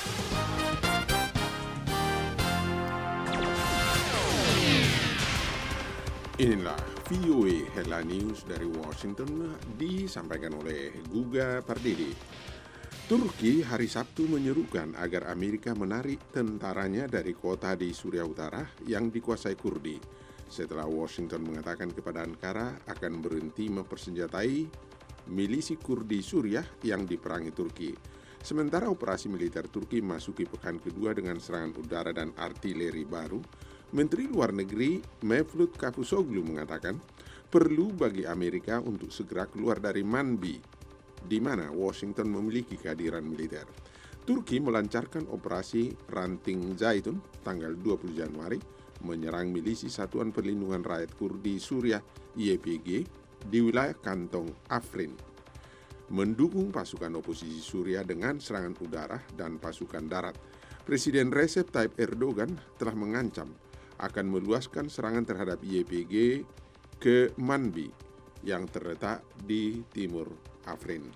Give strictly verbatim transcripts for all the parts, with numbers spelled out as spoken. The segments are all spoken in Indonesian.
Inilah V O A Headline News dari Washington, disampaikan oleh Guga Pardede. Turki hari Sabtu menyerukan agar Amerika menarik tentaranya dari kota di Suriah Utara yang dikuasai Kurdi, setelah Washington mengatakan kepada Ankara akan berhenti mempersenjatai milisi Kurdi Suriah yang diperangi Turki. Sementara operasi militer Turki masuki pekan kedua dengan serangan udara dan artileri baru, Menteri Luar Negeri Mevlut Cavusoglu mengatakan perlu bagi Amerika untuk segera keluar dari Manbij, di mana Washington memiliki kehadiran militer. Turki melancarkan operasi Ranting Zaitun tanggal dua puluh Januari, menyerang milisi Satuan Perlindungan Rakyat Kurdi Suriah Y P G di wilayah kantong Afrin, mendukung pasukan oposisi Suriah dengan serangan udara dan pasukan darat. Presiden Recep Tayyip Erdogan telah mengancam akan meluaskan serangan terhadap Y P G ke Manbij yang terletak di timur Afrin.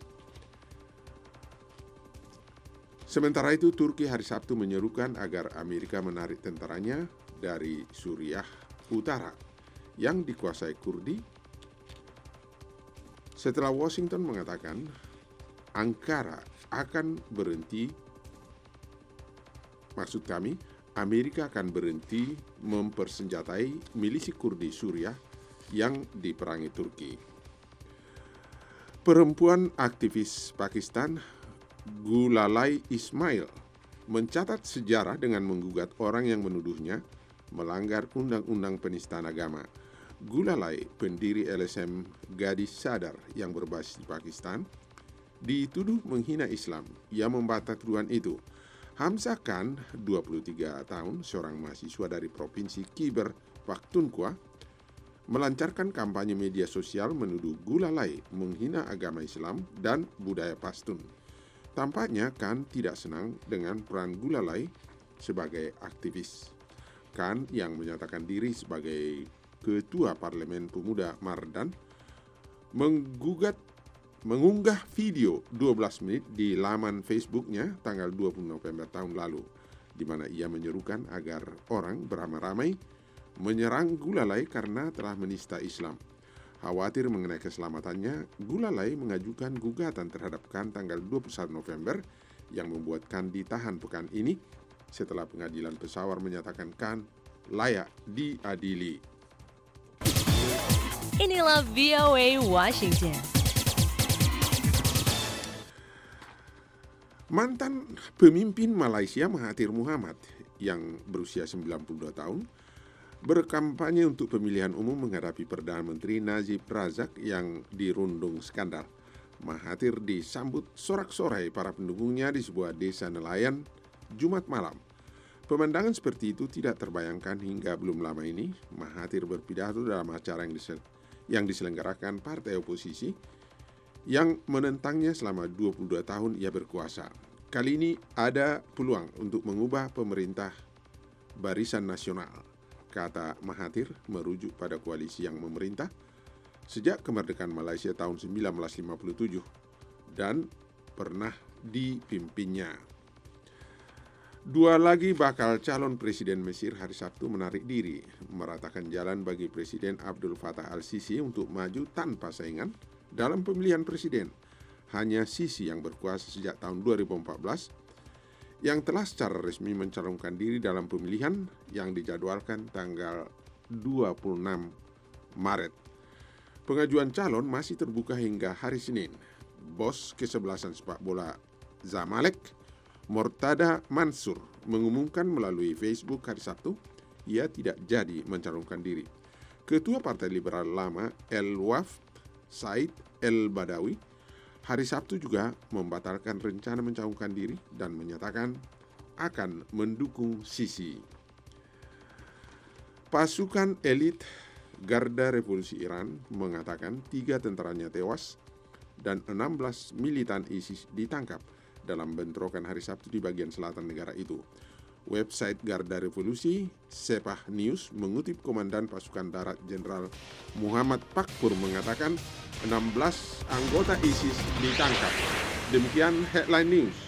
Sementara itu, Turki hari Sabtu menyerukan agar Amerika menarik tentaranya dari Suriah Utara yang dikuasai Kurdi, setelah Washington mengatakan Ankara akan berhenti, maksud kami, Amerika akan berhenti mempersenjatai milisi Kurdi Suriah yang diperangi Turki. Perempuan aktivis Pakistan, Gulalai Ismail, mencatat sejarah dengan menggugat orang yang menuduhnya melanggar undang-undang penistaan agama. Gulalai, pendiri L S M Gadis Sadar yang berbasis di Pakistan, dituduh menghina Islam. Ia membantah tuduhan itu. Hamzah Khan, dua puluh tiga tahun, seorang mahasiswa dari Provinsi Khyber Pakhtunkhwa, melancarkan kampanye media sosial menuduh Gulalai menghina agama Islam dan budaya Pashtun. Tampaknya Khan tidak senang dengan peran Gulalai sebagai aktivis. Khan, yang menyatakan diri sebagai Ketua Parlemen Pemuda Mardan, menggugat mengunggah video dua belas menit di laman Facebooknya tanggal dua puluh November tahun lalu, di mana ia menyerukan agar orang beramai-ramai menyerang Gulalai karena telah menista Islam. Khawatir mengenai keselamatannya, Gulalai mengajukan gugatan terhadap Khan tanggal dua puluh satu November yang membuat Khan ditahan pekan ini setelah pengadilan Peshawar menyatakan Khan layak diadili. Inilah V O A Washington. Mantan pemimpin Malaysia Mahathir Mohamad yang berusia sembilan puluh dua tahun berkampanye untuk pemilihan umum menghadapi Perdana Menteri Najib Razak yang dirundung skandal. Mahathir disambut sorak-sorai para pendukungnya di sebuah desa nelayan Jumat malam. Pemandangan seperti itu tidak terbayangkan hingga belum lama ini. Mahathir berpidato dalam acara yang, disel- yang diselenggarakan partai oposisi yang menentangnya selama dua puluh dua tahun ia berkuasa. Kali ini ada peluang untuk mengubah pemerintah barisan nasional, kata Mahathir merujuk pada koalisi yang memerintah sejak kemerdekaan Malaysia tahun sembilan belas lima puluh tujuh dan pernah dipimpinnya. Dua lagi bakal calon presiden Mesir hari Sabtu menarik diri, meratakan jalan bagi Presiden Abdul Fattah al-Sisi untuk maju tanpa saingan dalam pemilihan presiden. Hanya Sisi yang berkuasa sejak tahun dua ribu empat belas yang telah secara resmi mencalonkan diri dalam pemilihan yang dijadwalkan tanggal dua puluh enam Maret. Pengajuan calon masih terbuka hingga hari Senin. Bos kesebelasan sepak bola Zamalek, Mortada Mansur, mengumumkan melalui Facebook hari Sabtu ia tidak jadi mencalonkan diri. Ketua Partai Liberal Lama El-Wafd, Said El-Badawi, hari Sabtu juga membatalkan rencana mencalonkan diri dan menyatakan akan mendukung Sisi. Pasukan elit Garda Revolusi Iran mengatakan tiga tentaranya tewas dan enam belas militan ISIS ditangkap dalam bentrokan hari Sabtu di bagian selatan negara itu. Website Garda Revolusi, Sepah News, mengutip Komandan Pasukan Darat Jenderal Muhammad Pakpur mengatakan enam belas anggota ISIS ditangkap. Demikian Headline News.